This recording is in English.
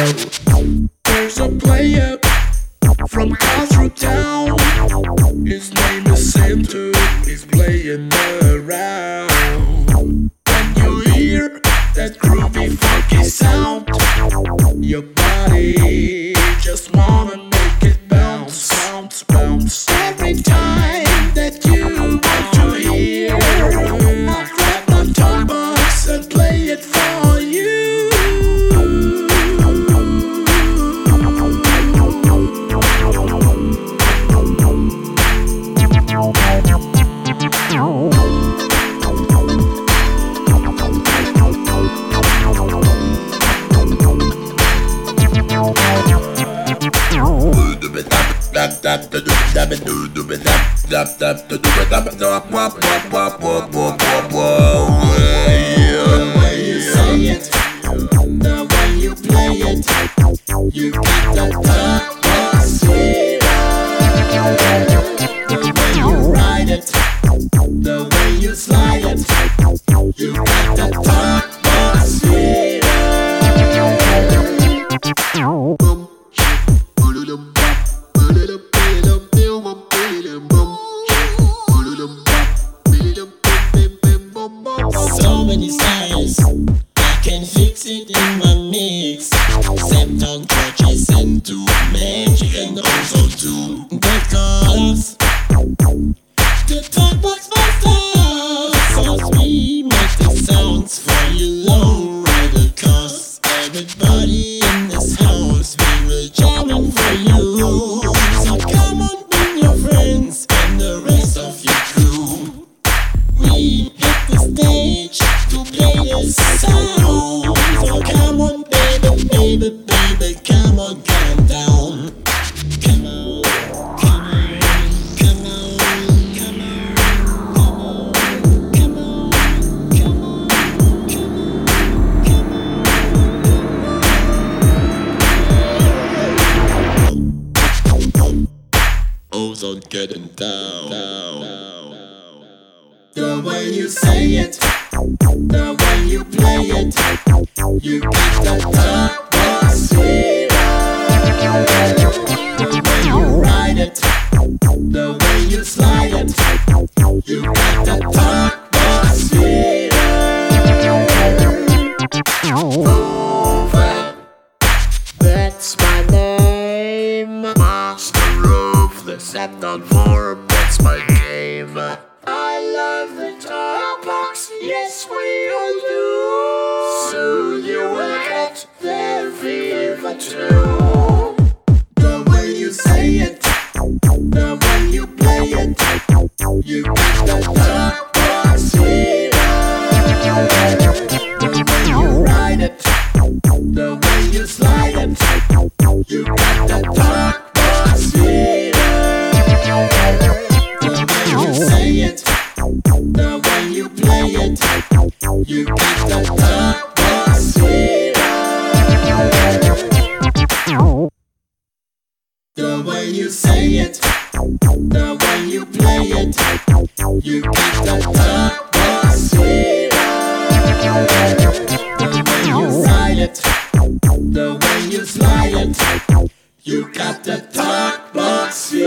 There's a player from Castro Town. His name is Santo. He's playing around. When you hear that groovy, funky sound, your body just wanna make it bounce, bounce, bounce. Every time that you want to hear, I'll grab my talk box and play it for you. The way you say it, the way you play it, you got the touch, sweet. The way you ride it, the way you slide it, you got the touch, sweet. So many styles, I can fix it in my mix. Septon touches and do magic and also do the colors. The talk box master, so we make the sounds for you long rider. Cause everybody in this house, we will jamming for you. So come on, bring your friends and the rest of your crew. We hit the stage to play this sound. So come on, baby, baby, baby, come on, calm down. Come on, come on, come on, come on, come on, come on. Ozone getting down. The way you say it, the way you play it, you got the touch, sweet. The way you ride it, the way you slide it, you got the touch, sweet. Over, that's my name. Master of the Septon form, that's my game. I love the talk box, yes we all do. Soon you will get the fever too. The way you say it, the way you play it, you got the talk box, sweet. The way you ride it, the way you slide it, you got the talk box, sweet. The way you say it, the way you play it, you got the touch, sweet. The way you say it, the way you play it, you got the touch, sweet. The way you ride it, the way you slide it, you got the touch, sweet.